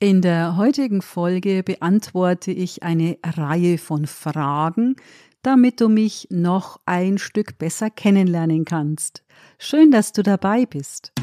In der heutigen Folge beantworte ich eine Reihe von Fragen, damit du mich noch ein Stück besser kennenlernen kannst. Schön, dass du dabei bist.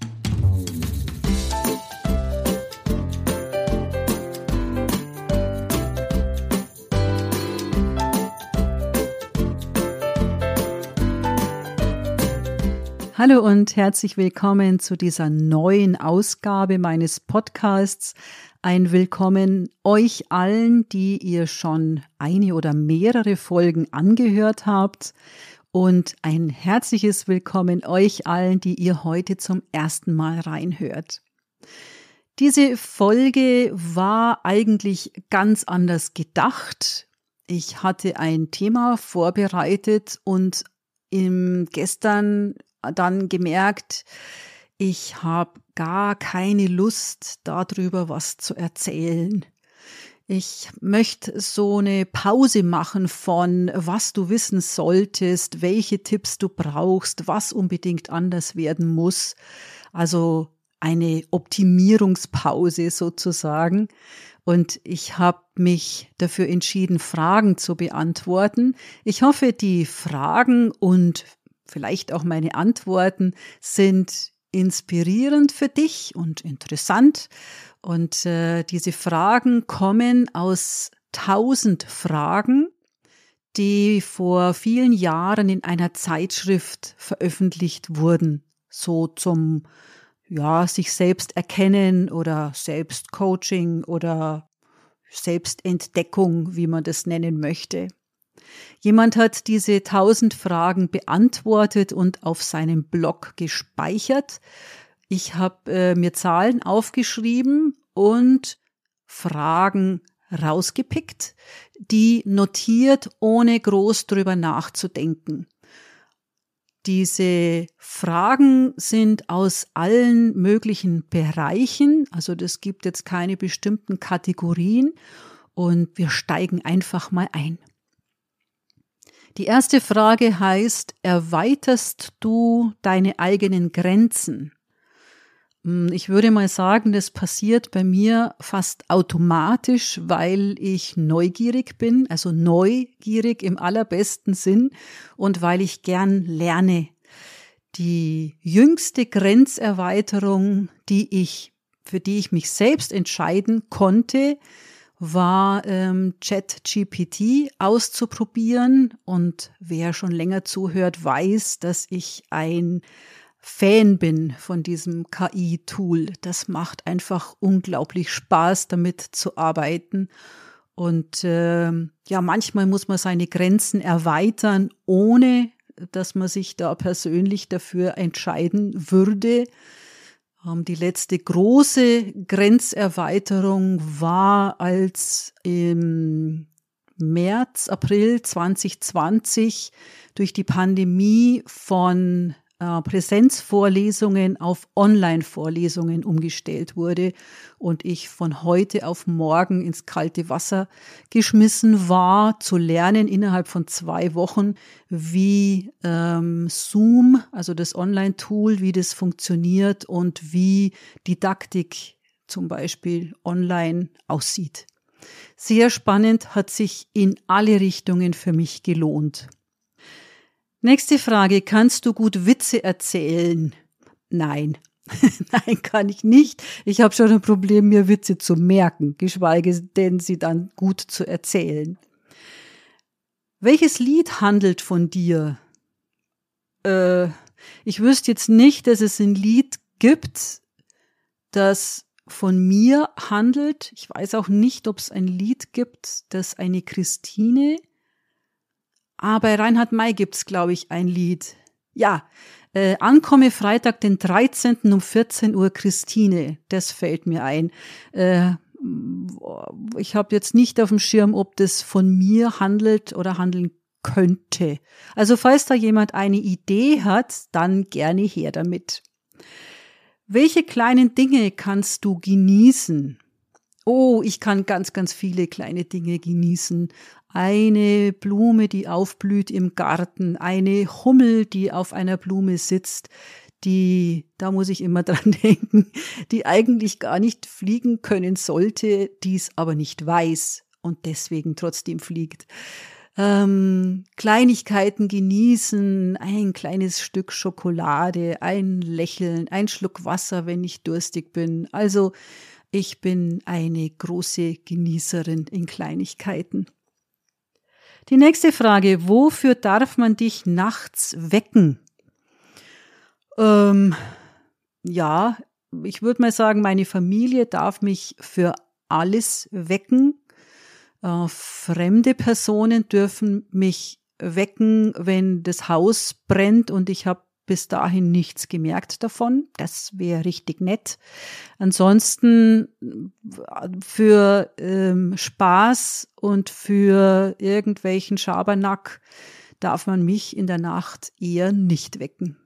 Hallo und herzlich willkommen zu dieser neuen Ausgabe meines Podcasts. Ein Willkommen euch allen, die ihr schon eine oder mehrere Folgen angehört habt. Und ein herzliches Willkommen euch allen, die ihr heute zum ersten Mal reinhört. Diese Folge war eigentlich ganz anders gedacht. Ich hatte ein Thema vorbereitet und gestern dann gemerkt, ich habe gar keine Lust, darüber was zu erzählen. Ich möchte so eine Pause machen von, was du wissen solltest, welche Tipps du brauchst, was unbedingt anders werden muss. Also eine Optimierungspause sozusagen. Und ich habe mich dafür entschieden, Fragen zu beantworten. Ich hoffe, die Fragen und vielleicht auch meine Antworten sind inspirierend für dich und interessant. Und diese Fragen kommen aus 1000 Fragen, die vor vielen Jahren in einer Zeitschrift veröffentlicht wurden. So zum sich selbst erkennen oder Selbstcoaching oder Selbstentdeckung, wie man das nennen möchte. Jemand hat diese 1000 Fragen beantwortet und auf seinem Blog gespeichert. Ich habe mir Zahlen aufgeschrieben und Fragen rausgepickt, die notiert, ohne groß drüber nachzudenken. Diese Fragen sind aus allen möglichen Bereichen, also das gibt jetzt keine bestimmten Kategorien und wir steigen einfach mal ein. Die erste Frage heißt, erweiterst du deine eigenen Grenzen? Ich würde mal sagen, das passiert bei mir fast automatisch, weil ich neugierig bin, also neugierig im allerbesten Sinn und weil ich gern lerne. Die jüngste Grenzerweiterung, für die ich mich selbst entscheiden konnte, war ChatGPT auszuprobieren. Und wer schon länger zuhört, weiß, dass ich ein Fan bin von diesem KI-Tool. Das macht einfach unglaublich Spaß, damit zu arbeiten. Und manchmal muss man seine Grenzen erweitern, ohne dass man sich da persönlich dafür entscheiden würde. Die letzte große Grenzerweiterung war, als im April 2020 durch die Pandemie von Präsenzvorlesungen auf Online-Vorlesungen umgestellt wurde und ich von heute auf morgen ins kalte Wasser geschmissen war, zu lernen innerhalb von 2 Wochen, wie Zoom, also das Online-Tool, wie das funktioniert und wie Didaktik zum Beispiel online aussieht. Sehr spannend, hat sich in alle Richtungen für mich gelohnt. Nächste Frage, kannst du gut Witze erzählen? Nein, nein, kann ich nicht. Ich habe schon ein Problem, mir Witze zu merken, geschweige denn sie dann gut zu erzählen. Welches Lied handelt von dir? Ich wüsste jetzt nicht, dass es ein Lied gibt, das von mir handelt. Ich weiß auch nicht, ob es ein Lied gibt, das eine Christine. Bei Reinhard May gibt's, glaube ich, ein Lied. Ja, Ankomme Freitag, den 13. um 14 Uhr, Christine. Das fällt mir ein. Ich habe jetzt nicht auf dem Schirm, ob das von mir handelt oder handeln könnte. Also falls da jemand eine Idee hat, dann gerne her damit. Welche kleinen Dinge kannst du genießen? Oh, ich kann ganz, ganz viele kleine Dinge genießen. Eine Blume, die aufblüht im Garten, eine Hummel, die auf einer Blume sitzt, da muss ich immer dran denken, die eigentlich gar nicht fliegen können sollte, dies aber nicht weiß und deswegen trotzdem fliegt. Kleinigkeiten genießen, ein kleines Stück Schokolade, ein Lächeln, ein Schluck Wasser, wenn ich durstig bin. Also ich bin eine große Genießerin in Kleinigkeiten. Die nächste Frage, wofür darf man dich nachts wecken? Ja, ich würde mal sagen, meine Familie darf mich für alles wecken. Fremde Personen dürfen mich wecken, wenn das Haus brennt und ich habe bis dahin nichts gemerkt davon. Das wäre richtig nett. Ansonsten für Spaß und für irgendwelchen Schabernack darf man mich in der Nacht eher nicht wecken.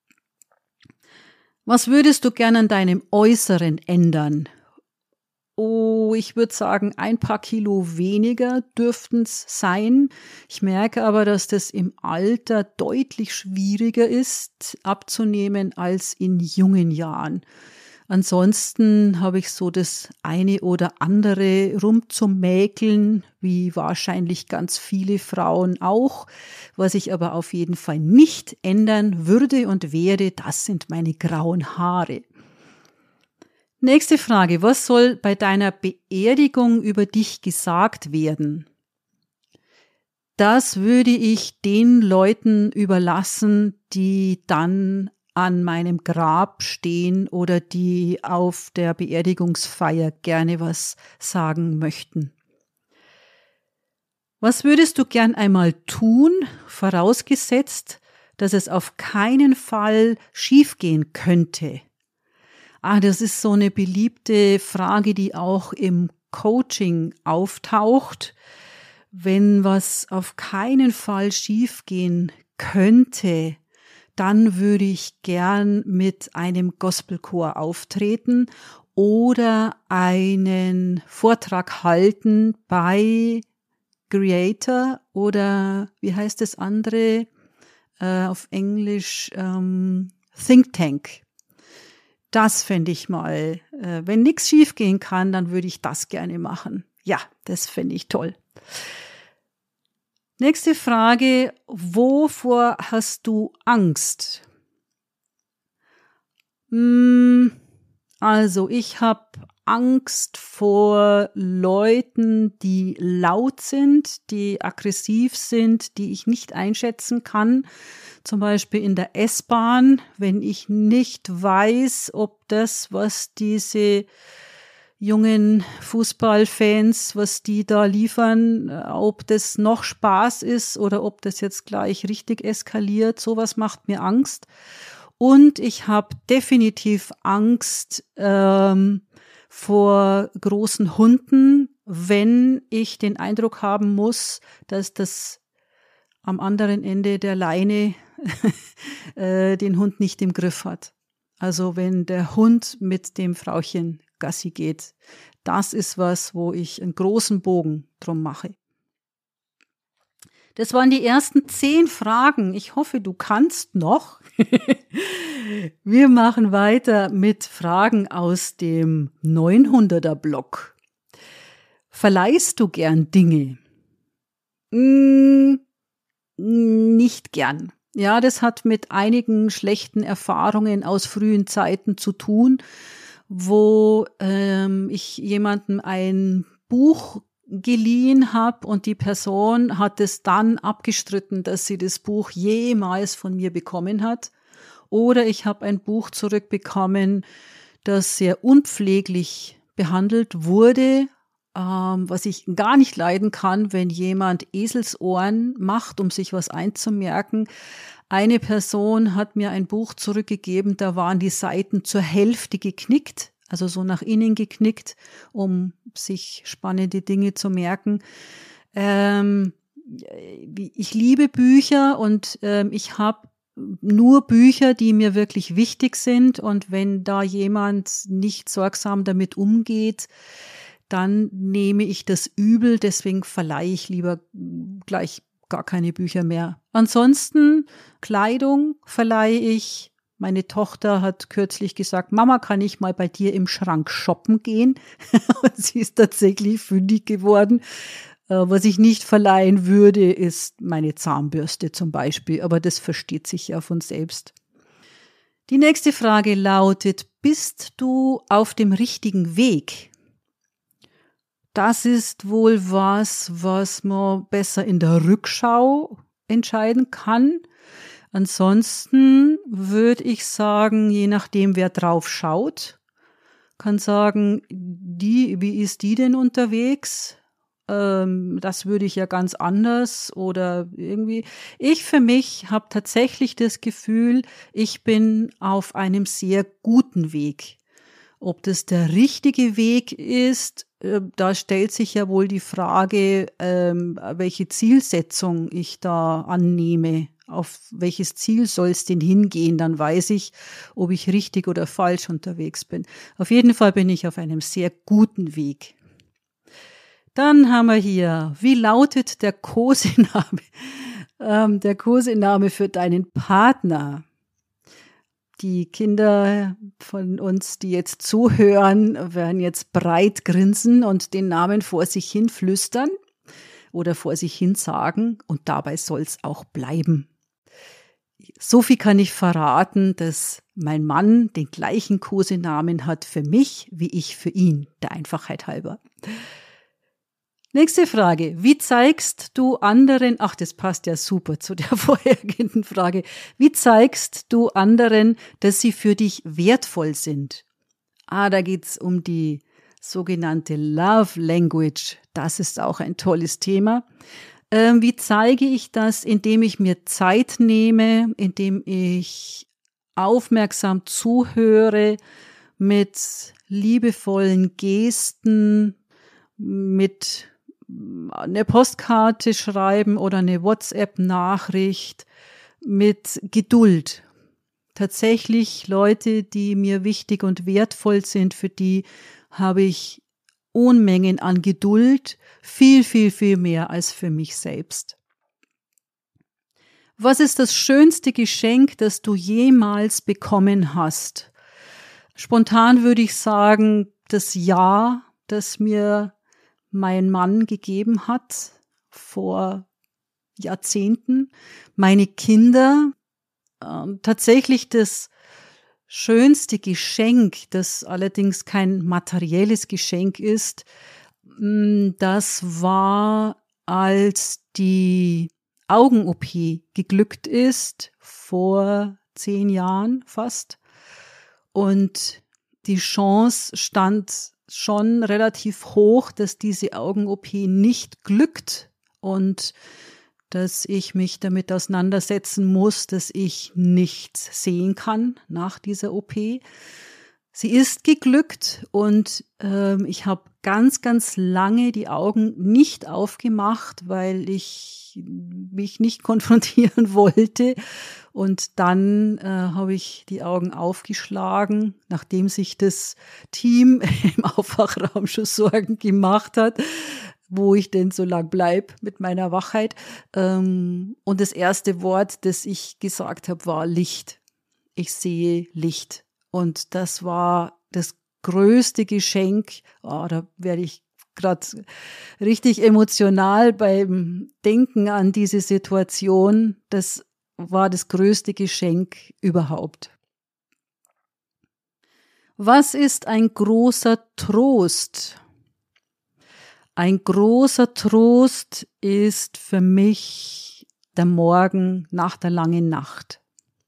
Was würdest du gern an deinem Äußeren ändern? Oh, ich würde sagen, ein paar Kilo weniger dürften es sein. Ich merke aber, dass das im Alter deutlich schwieriger ist, abzunehmen als in jungen Jahren. Ansonsten habe ich so das eine oder andere rumzumäkeln, wie wahrscheinlich ganz viele Frauen auch. Was ich aber auf jeden Fall nicht ändern würde und werde, das sind meine grauen Haare. Nächste Frage. Was soll bei deiner Beerdigung über dich gesagt werden? Das würde ich den Leuten überlassen, die dann an meinem Grab stehen oder die auf der Beerdigungsfeier gerne was sagen möchten. Was würdest du gern einmal tun, vorausgesetzt, dass es auf keinen Fall schiefgehen könnte? Das ist so eine beliebte Frage, die auch im Coaching auftaucht. Wenn was auf keinen Fall schiefgehen könnte, dann würde ich gern mit einem Gospelchor auftreten oder einen Vortrag halten bei Creator oder wie heißt das andere auf Englisch Think Tank. Das fände ich mal, wenn nichts schiefgehen kann, dann würde ich das gerne machen. Ja, das fände ich toll. Nächste Frage, wovor hast du Angst? Also ich habe Angst vor Leuten, die laut sind, die aggressiv sind, die ich nicht einschätzen kann. Zum Beispiel in der S-Bahn, wenn ich nicht weiß, ob das, was diese jungen Fußballfans, was die da liefern, ob das noch Spaß ist oder ob das jetzt gleich richtig eskaliert. Sowas macht mir Angst. Und ich habe definitiv Angst vor großen Hunden, wenn ich den Eindruck haben muss, dass das am anderen Ende der Leine den Hund nicht im Griff hat. Also wenn der Hund mit dem Frauchen Gassi geht, das ist was, wo ich einen großen Bogen drum mache. Das waren die ersten 10 Fragen. Ich hoffe, du kannst noch. Wir machen weiter mit Fragen aus dem 900er Block. Verleihst du gern Dinge? Nicht gern. Ja, das hat mit einigen schlechten Erfahrungen aus frühen Zeiten zu tun, wo ich jemandem ein Buch geliehen habe und die Person hat es dann abgestritten, dass sie das Buch jemals von mir bekommen hat. Oder ich habe ein Buch zurückbekommen, das sehr unpfleglich behandelt wurde, was ich gar nicht leiden kann, wenn jemand Eselsohren macht, um sich was einzumerken. Eine Person hat mir ein Buch zurückgegeben, da waren die Seiten zur Hälfte geknickt, also so nach innen geknickt, um sich spannende Dinge zu merken. Ich liebe Bücher und ich habe nur Bücher, die mir wirklich wichtig sind. Und wenn da jemand nicht sorgsam damit umgeht, dann nehme ich das übel. Deswegen verleihe ich lieber gleich gar keine Bücher mehr. Ansonsten Kleidung verleihe ich Meine Tochter hat kürzlich gesagt, Mama, kann ich mal bei dir im Schrank shoppen gehen? Und sie ist tatsächlich fündig geworden. Was ich nicht verleihen würde, ist meine Zahnbürste zum Beispiel, aber das versteht sich ja von selbst. Die nächste Frage lautet, bist du auf dem richtigen Weg? Das ist wohl was man besser in der Rückschau entscheiden kann. Ansonsten würde ich sagen, je nachdem, wer drauf schaut, kann sagen, wie ist die denn unterwegs? Das würde ich ja ganz anders oder irgendwie. Ich für mich habe tatsächlich das Gefühl, ich bin auf einem sehr guten Weg. Ob das der richtige Weg ist, da stellt sich ja wohl die Frage, welche Zielsetzung ich da annehme. Auf welches Ziel soll es denn hingehen? Dann weiß ich, ob ich richtig oder falsch unterwegs bin. Auf jeden Fall bin ich auf einem sehr guten Weg. Dann haben wir hier, wie lautet der Kosename? Der Kosename für deinen Partner. Die Kinder von uns, die jetzt zuhören, werden jetzt breit grinsen und den Namen vor sich hin flüstern oder vor sich hin sagen und dabei soll es auch bleiben. So viel kann ich verraten, dass mein Mann den gleichen Kosenamen hat für mich, wie ich für ihn, der Einfachheit halber. Nächste Frage. Wie zeigst du anderen, das passt ja super zu der vorhergehenden Frage, wie zeigst du anderen, dass sie für dich wertvoll sind? Da geht's um die sogenannte Love Language. Das ist auch ein tolles Thema. Wie zeige ich das? Indem ich mir Zeit nehme, indem ich aufmerksam zuhöre, mit liebevollen Gesten, mit eine Postkarte schreiben oder eine WhatsApp-Nachricht, mit Geduld. Tatsächlich Leute, die mir wichtig und wertvoll sind, für die habe ich Unmengen an Geduld, viel, viel, viel mehr als für mich selbst. Was ist das schönste Geschenk, das du jemals bekommen hast? Spontan würde ich sagen, das Ja, das mir mein Mann gegeben hat vor Jahrzehnten. Meine Kinder, tatsächlich das schönste Geschenk, das allerdings kein materielles Geschenk ist, das war, als die Augen-OP geglückt ist, vor 10 Jahren fast. Und die Chance stand schon relativ hoch, dass diese Augen-OP nicht glückt und dass ich mich damit auseinandersetzen muss, dass ich nichts sehen kann nach dieser OP. Sie ist geglückt und ich habe ganz, ganz lange die Augen nicht aufgemacht, weil ich mich nicht konfrontieren wollte. Und dann habe ich die Augen aufgeschlagen, nachdem sich das Team im Aufwachraum schon Sorgen gemacht hat, wo ich denn so lang bleib mit meiner Wachheit. Und das erste Wort, das ich gesagt habe, war Licht. Ich sehe Licht. Und das war das größte Geschenk. Da werde ich gerade richtig emotional beim Denken an diese Situation. Das war das größte Geschenk überhaupt. Was ist ein großer Trost? Ein großer Trost ist für mich der Morgen nach der langen Nacht.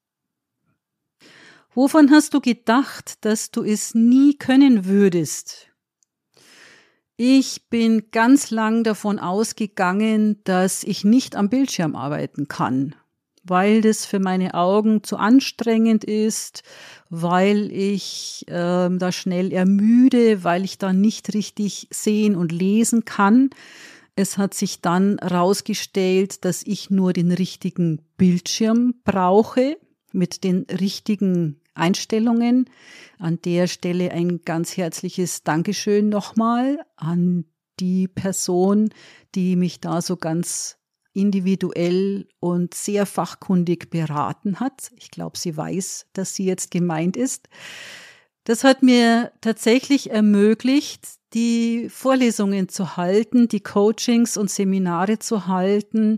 Wovon hast du gedacht, dass du es nie können würdest? Ich bin ganz lang davon ausgegangen, dass ich nicht am Bildschirm arbeiten kann, weil das für meine Augen zu anstrengend ist, weil ich da schnell ermüde, weil ich da nicht richtig sehen und lesen kann. Es hat sich dann herausgestellt, dass ich nur den richtigen Bildschirm brauche mit den richtigen Einstellungen. An der Stelle ein ganz herzliches Dankeschön nochmal an die Person, die mich da so ganz individuell und sehr fachkundig beraten hat. Ich glaube, sie weiß, dass sie jetzt gemeint ist. Das hat mir tatsächlich ermöglicht, die Vorlesungen zu halten, die Coachings und Seminare zu halten,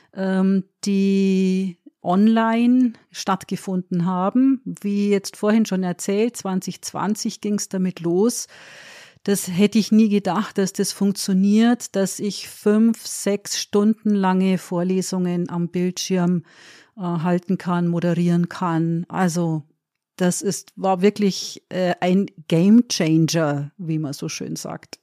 die online stattgefunden haben. Wie jetzt vorhin schon erzählt, 2020 ging es damit los. Das hätte ich nie gedacht, dass das funktioniert, dass ich 5, 6 Stunden lange Vorlesungen am Bildschirm halten kann, moderieren kann. Also war wirklich ein Game Changer, wie man so schön sagt.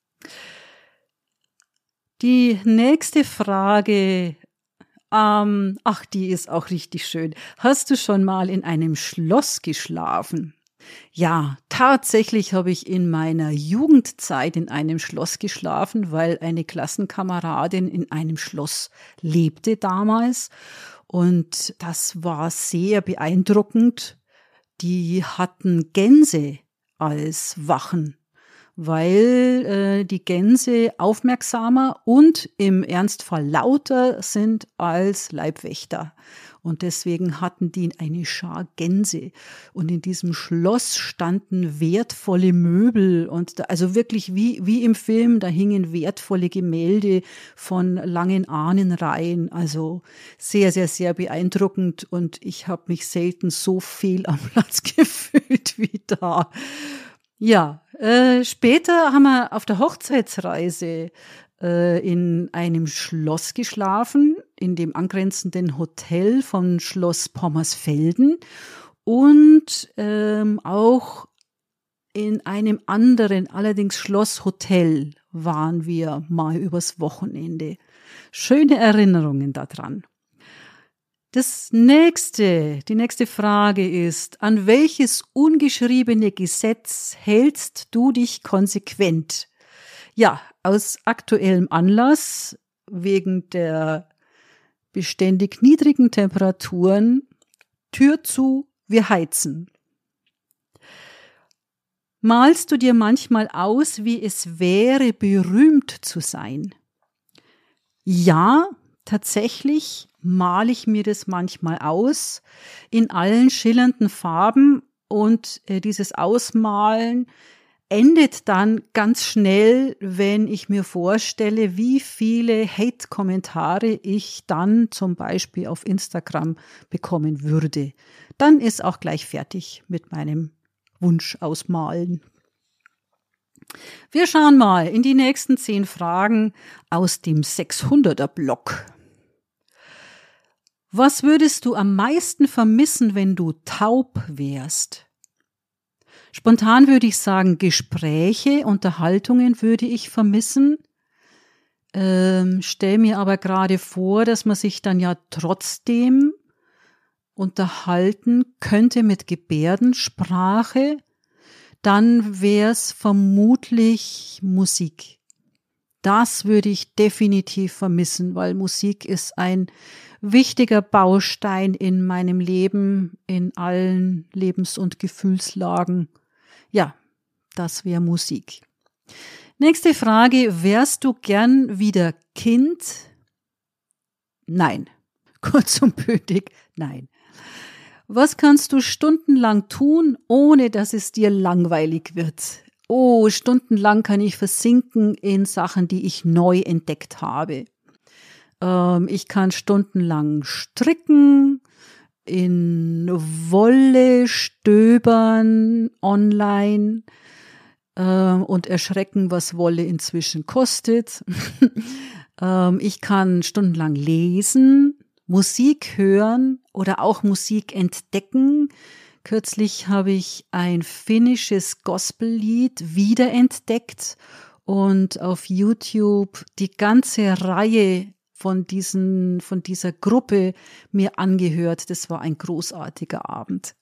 Die nächste Frage, die ist auch richtig schön. Hast du schon mal in einem Schloss geschlafen? Ja, tatsächlich habe ich in meiner Jugendzeit in einem Schloss geschlafen, weil eine Klassenkameradin in einem Schloss lebte damals. Und das war sehr beeindruckend. Die hatten Gänse als Wachen, weil die Gänse aufmerksamer und im Ernstfall lauter sind als Leibwächter. Und deswegen hatten die eine Schar Gänse. Und in diesem Schloss standen wertvolle Möbel und also wirklich wie im Film, da hingen wertvolle Gemälde von langen Ahnenreihen. Also sehr, sehr, sehr beeindruckend. Und ich habe mich selten so fehl am Platz gefühlt wie da. Ja, später haben wir auf der Hochzeitsreise in einem Schloss geschlafen, in dem angrenzenden Hotel von Schloss Pommersfelden und auch in einem anderen, allerdings Schlosshotel waren wir mal übers Wochenende. Schöne Erinnerungen daran. Die nächste Frage ist, an welches ungeschriebene Gesetz hältst du dich konsequent? Ja, aus aktuellem Anlass, wegen der beständig niedrigen Temperaturen, Tür zu, wir heizen. Malst du dir manchmal aus, wie es wäre, berühmt zu sein? Ja, tatsächlich male ich mir das manchmal aus in allen schillernden Farben und dieses Ausmalen endet dann ganz schnell, wenn ich mir vorstelle, wie viele Hate-Kommentare ich dann zum Beispiel auf Instagram bekommen würde. Dann ist auch gleich fertig mit meinem Wunsch ausmalen. Wir schauen mal in die nächsten 10 Fragen aus dem 600er-Block. Was würdest du am meisten vermissen, wenn du taub wärst? Spontan würde ich sagen, Gespräche, Unterhaltungen würde ich vermissen. Stell mir aber gerade vor, dass man sich dann ja trotzdem unterhalten könnte mit Gebärdensprache. Dann wäre es vermutlich Musik. Das würde ich definitiv vermissen, weil Musik ist ein wichtiger Baustein in meinem Leben, in allen Lebens- und Gefühlslagen. Ja, das wäre Musik. Nächste Frage, wärst du gern wieder Kind? Nein. Kurz und bündig, nein. Was kannst du stundenlang tun, ohne dass es dir langweilig wird? Oh, stundenlang kann ich versinken in Sachen, die ich neu entdeckt habe. Ich kann stundenlang stricken, in Wolle stöbern online und erschrecken, was Wolle inzwischen kostet. Ich kann stundenlang lesen, Musik hören oder auch Musik entdecken. Kürzlich habe ich ein finnisches Gospellied wiederentdeckt und auf YouTube die ganze Reihe von dieser Gruppe mir angehört. Das war ein großartiger Abend.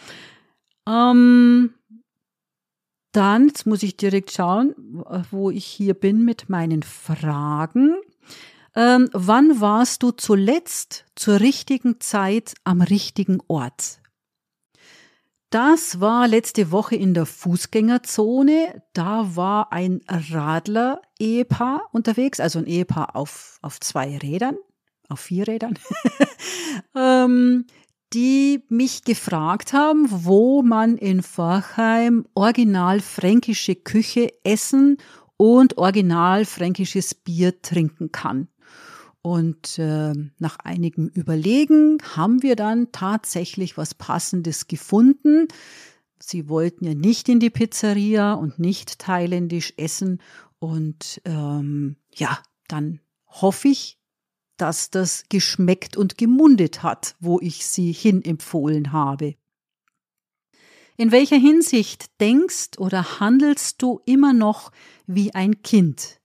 Dann, jetzt muss ich direkt schauen, wo ich hier bin mit meinen Fragen. Wann warst du zuletzt zur richtigen Zeit am richtigen Ort? Das war letzte Woche in der Fußgängerzone. Da war ein Radler-Ehepaar unterwegs, also ein Ehepaar auf 2 Rädern. auf 4 Rädern, die mich gefragt haben, wo man in Forchheim original fränkische Küche essen und original fränkisches Bier trinken kann. Und nach einigem Überlegen haben wir dann tatsächlich was Passendes gefunden. Sie wollten ja nicht in die Pizzeria und nicht thailändisch essen. Und dann hoffe ich, dass das geschmeckt und gemundet hat, wo ich sie hinempfohlen habe. In welcher Hinsicht denkst oder handelst du immer noch wie ein Kind?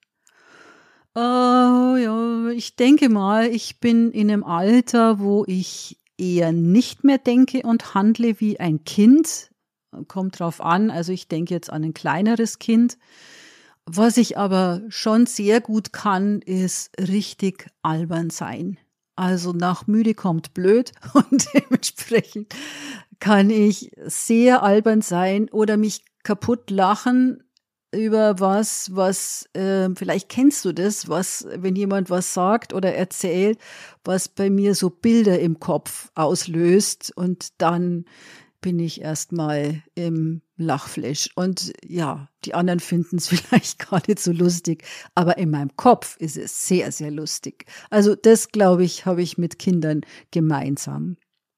Ich denke mal, ich bin in einem Alter, wo ich eher nicht mehr denke und handle wie ein Kind. Kommt drauf an, also ich denke jetzt an ein kleineres Kind. Was ich aber schon sehr gut kann, ist richtig albern sein. Also nach müde kommt blöd und dementsprechend kann ich sehr albern sein oder mich kaputt lachen über was vielleicht kennst du das, wenn jemand was sagt oder erzählt, was bei mir so Bilder im Kopf auslöst und dann bin ich erstmal im Lachflash. Und ja, die anderen finden es vielleicht gar nicht so lustig, aber in meinem Kopf ist es sehr, sehr lustig. Also das, glaube ich, habe ich mit Kindern gemeinsam.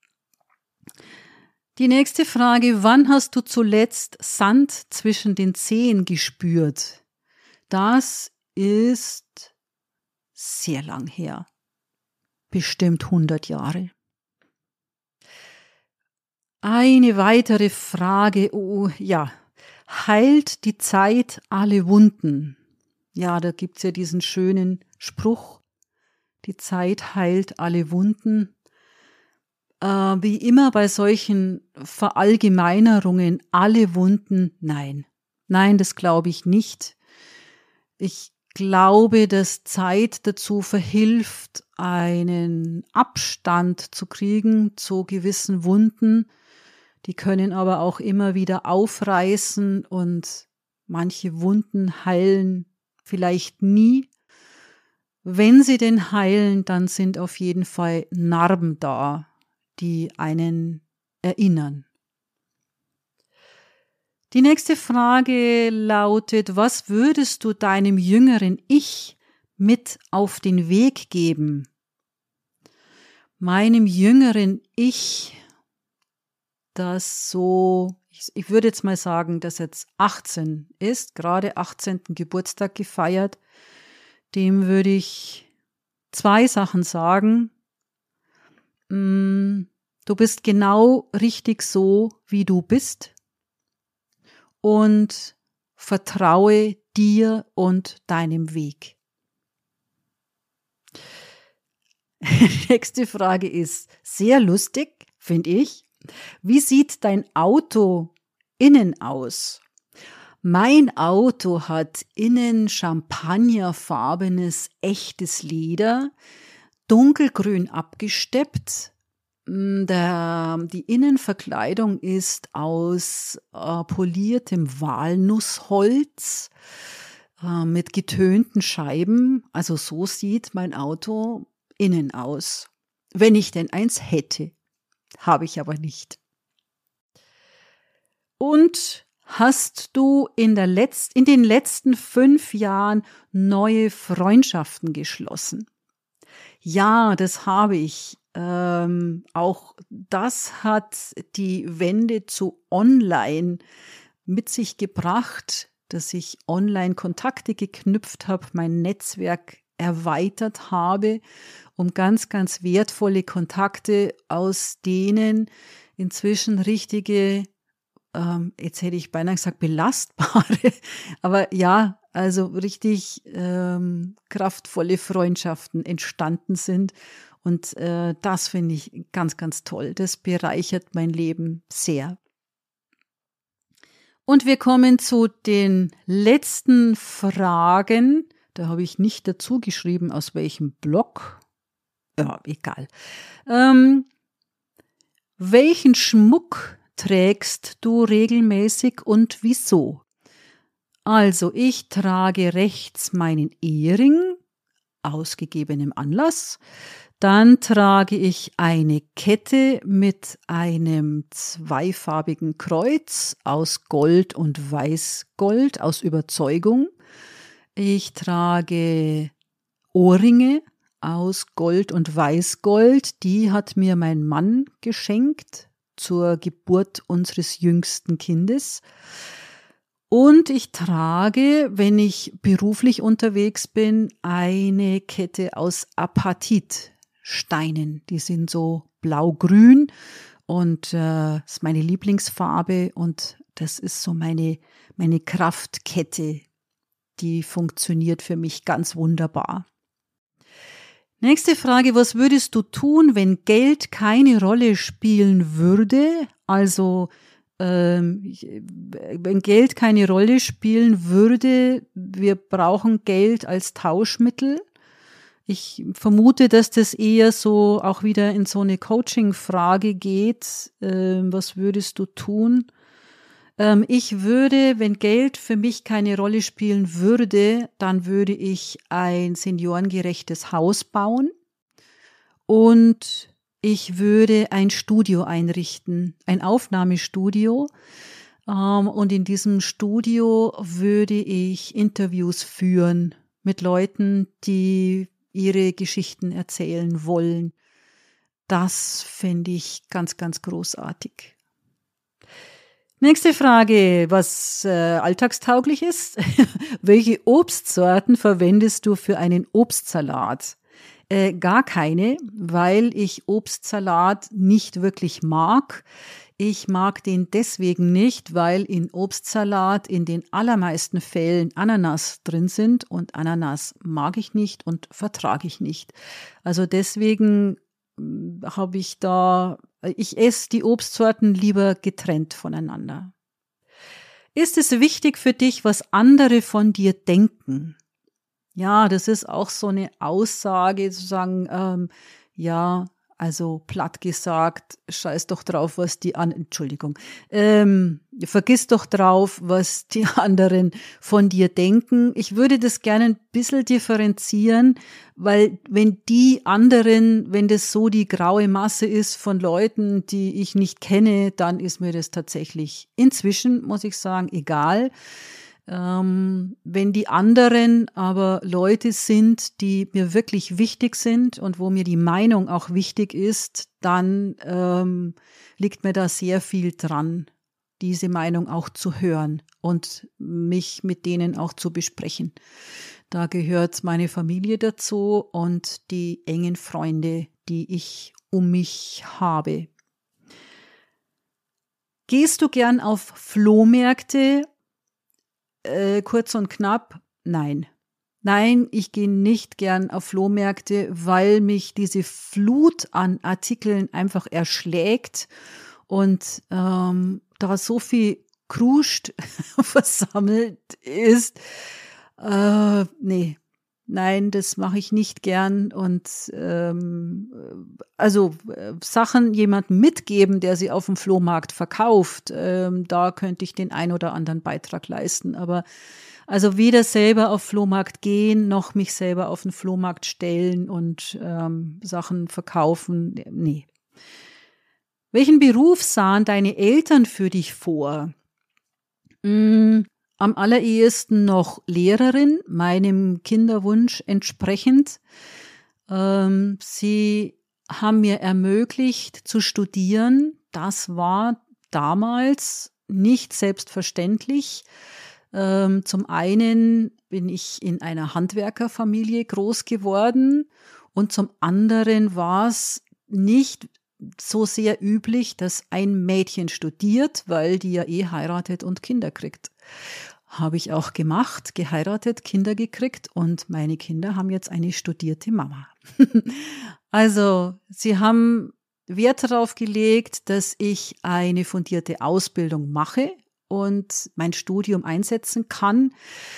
Die nächste Frage, wann hast du zuletzt Sand zwischen den Zehen gespürt? Das ist sehr lang her. Bestimmt 100 Jahre. Eine weitere Frage, heilt die Zeit alle Wunden? Ja, da gibt's ja diesen schönen Spruch, die Zeit heilt alle Wunden. Wie immer bei solchen Verallgemeinerungen, alle Wunden, nein. Nein, das glaube ich nicht. Ich glaube, dass Zeit dazu verhilft, einen Abstand zu kriegen zu gewissen Wunden. Die können aber auch immer wieder aufreißen und manche Wunden heilen vielleicht nie. Wenn sie denn heilen, dann sind auf jeden Fall Narben da, die einen erinnern. Die nächste Frage lautet, was würdest du deinem jüngeren Ich mit auf den Weg geben? Meinem jüngeren Ich, das so, ich würde jetzt mal sagen, dass jetzt 18 ist, gerade 18. Geburtstag gefeiert, dem würde ich 2 Sachen sagen. Du bist genau richtig so, wie du bist und vertraue dir und deinem Weg. Die nächste Frage ist sehr lustig, finde ich. Wie sieht dein Auto innen aus? Mein Auto hat innen champagnerfarbenes, echtes Leder, dunkelgrün abgesteppt. Die Innenverkleidung ist aus poliertem Walnussholz mit getönten Scheiben. Also so sieht mein Auto innen aus. Wenn ich denn eins hätte, habe ich aber nicht. Und hast du in den letzten 5 Jahren neue Freundschaften geschlossen? Ja, das habe ich. Auch das hat die Wende zu Online mit sich gebracht, dass ich Online-Kontakte geknüpft habe, mein Netzwerk erweitert habe, um ganz, ganz wertvolle Kontakte, aus denen inzwischen richtige, jetzt hätte ich beinahe gesagt, belastbare, aber ja, also richtig kraftvolle Freundschaften entstanden sind. Und das finde ich ganz, ganz toll. Das bereichert mein Leben sehr. Und wir kommen zu den letzten Fragen. Da habe ich nicht dazu geschrieben, aus welchem Blog. Ja, egal. Welchen Schmuck trägst du regelmäßig und wieso? Also, ich trage rechts meinen Ehering, aus gegebenem Anlass. Dann trage ich eine Kette mit einem zweifarbigen Kreuz aus Gold und Weißgold aus Überzeugung. Ich trage Ohrringe aus Gold und Weißgold. Die hat mir mein Mann geschenkt zur Geburt unseres jüngsten Kindes. Und ich trage, wenn ich beruflich unterwegs bin, eine Kette aus Apatitsteinen. Die sind so blau-grün und ist meine Lieblingsfarbe und das ist so meine Kraftkette. Die funktioniert für mich ganz wunderbar. Nächste Frage, was würdest du tun, wenn Geld keine Rolle spielen würde? Also wenn Geld keine Rolle spielen würde, wir brauchen Geld als Tauschmittel. Ich vermute, dass das eher so auch wieder in so eine Coaching-Frage geht. Was würdest du tun? Ich würde, wenn Geld für mich keine Rolle spielen würde, dann würde ich ein seniorengerechtes Haus bauen und ich würde ein Studio einrichten, ein Aufnahmestudio. Und in diesem Studio würde ich Interviews führen mit Leuten, die ihre Geschichten erzählen wollen. Das fände ich ganz, ganz großartig. Nächste Frage, was alltagstauglich ist. Welche Obstsorten verwendest du für einen Obstsalat? Gar keine, weil ich Obstsalat nicht wirklich mag. Ich mag den deswegen nicht, weil in Obstsalat in den allermeisten Fällen Ananas drin sind und Ananas mag ich nicht und vertrage ich nicht. Also deswegen ich esse die Obstsorten lieber getrennt voneinander. Ist es wichtig für dich, was andere von dir denken? Ja, das ist auch so eine Aussage, zu sagen, ja, also platt gesagt, scheiß doch drauf, was vergiss doch drauf, was die anderen von dir denken. Ich würde das gerne ein bisschen differenzieren, weil wenn das so die graue Masse ist von Leuten, die ich nicht kenne, dann ist mir das tatsächlich inzwischen, muss ich sagen, egal. Wenn die anderen aber Leute sind, die mir wirklich wichtig sind und wo mir die Meinung auch wichtig ist, dann liegt mir da sehr viel dran, diese Meinung auch zu hören und mich mit denen auch zu besprechen. Da gehört meine Familie dazu und die engen Freunde, die ich um mich habe. Gehst du gern auf Flohmärkte? Kurz und knapp, nein. Nein, ich gehe nicht gern auf Flohmärkte, weil mich diese Flut an Artikeln einfach erschlägt und da so viel Kruscht versammelt ist. Nee. Nein, das mache ich nicht gern und Sachen jemandem mitgeben, der sie auf dem Flohmarkt verkauft, da könnte ich den ein oder anderen Beitrag leisten. Aber also weder selber auf Flohmarkt gehen, noch mich selber auf den Flohmarkt stellen und Sachen verkaufen, nee. Welchen Beruf sahen deine Eltern für dich vor? Am allerersten noch Lehrerin, meinem Kinderwunsch entsprechend. Sie haben mir ermöglicht zu studieren. Das war damals nicht selbstverständlich. Zum einen bin ich in einer Handwerkerfamilie groß geworden und zum anderen war es nicht so sehr üblich, dass ein Mädchen studiert, weil die ja heiratet und Kinder kriegt. Habe ich auch gemacht, geheiratet, Kinder gekriegt und meine Kinder haben jetzt eine studierte Mama. Also, sie haben Wert darauf gelegt, dass ich eine fundierte Ausbildung mache und mein Studium einsetzen kann.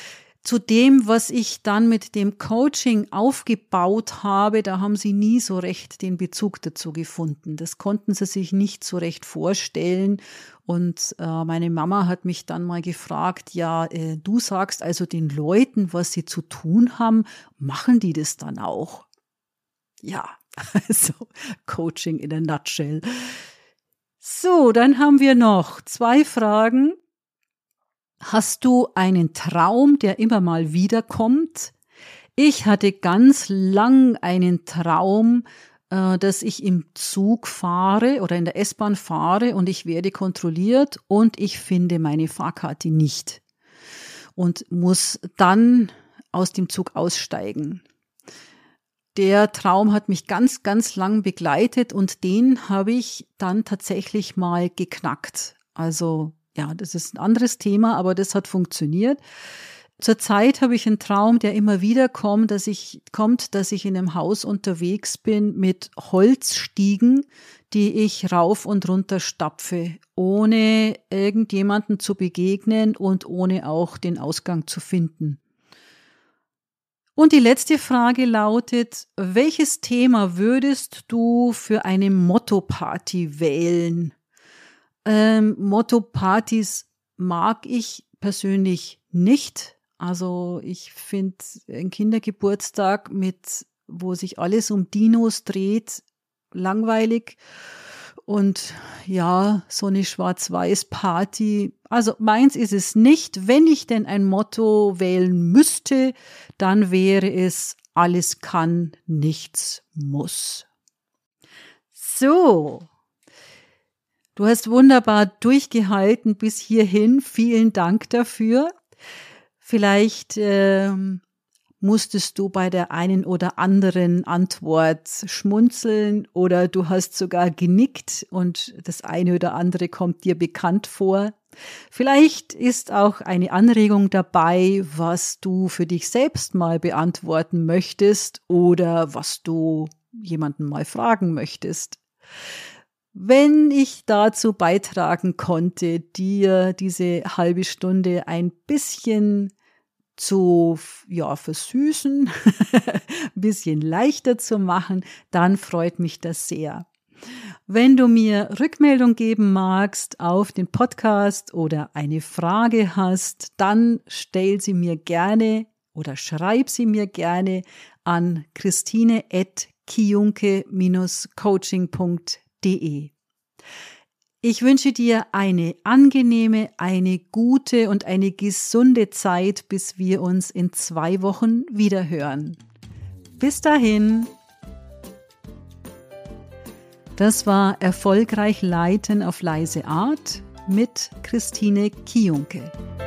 Zu dem, was ich dann mit dem Coaching aufgebaut habe, da haben sie nie so recht den Bezug dazu gefunden. Das konnten sie sich nicht so recht vorstellen. Und meine Mama hat mich dann mal gefragt, ja, du sagst also den Leuten, was sie zu tun haben, machen die das dann auch? Ja, also Coaching in a nutshell. So, dann haben wir noch 2 Fragen. Hast du einen Traum, der immer mal wiederkommt? Ich hatte ganz lang einen Traum, dass ich im Zug fahre oder in der S-Bahn fahre und ich werde kontrolliert und ich finde meine Fahrkarte nicht und muss dann aus dem Zug aussteigen. Der Traum hat mich ganz, ganz lang begleitet und den habe ich dann tatsächlich mal geknackt. Also ja, das ist ein anderes Thema, aber das hat funktioniert. Zurzeit habe ich einen Traum, der immer wieder kommt, dass ich in einem Haus unterwegs bin mit Holzstiegen, die ich rauf und runter stapfe, ohne irgendjemanden zu begegnen und ohne auch den Ausgang zu finden. Und die letzte Frage lautet, welches Thema würdest du für eine Motto-Party wählen? Motto-Partys mag ich persönlich nicht. Also ich finde einen Kindergeburtstag wo sich alles um Dinos dreht, langweilig. Und ja, so eine Schwarz-Weiß-Party. Also meins ist es nicht. Wenn ich denn ein Motto wählen müsste, dann wäre es: Alles kann, nichts muss. So. Du hast wunderbar durchgehalten bis hierhin. Vielen Dank dafür. Vielleicht musstest du bei der einen oder anderen Antwort schmunzeln oder du hast sogar genickt und das eine oder andere kommt dir bekannt vor. Vielleicht ist auch eine Anregung dabei, was du für dich selbst mal beantworten möchtest oder was du jemanden mal fragen möchtest. Wenn ich dazu beitragen konnte, dir diese halbe Stunde ein bisschen zu versüßen, ein bisschen leichter zu machen, dann freut mich das sehr. Wenn du mir Rückmeldung geben magst auf den Podcast oder eine Frage hast, dann stell sie mir gerne oder schreib sie mir gerne an christine@kiunke-coaching.de. Ich wünsche dir eine angenehme, eine gute und eine gesunde Zeit, bis wir uns in 2 Wochen wiederhören. Bis dahin. Das war Erfolgreich Leiten auf leise Art mit Christine Kiunke.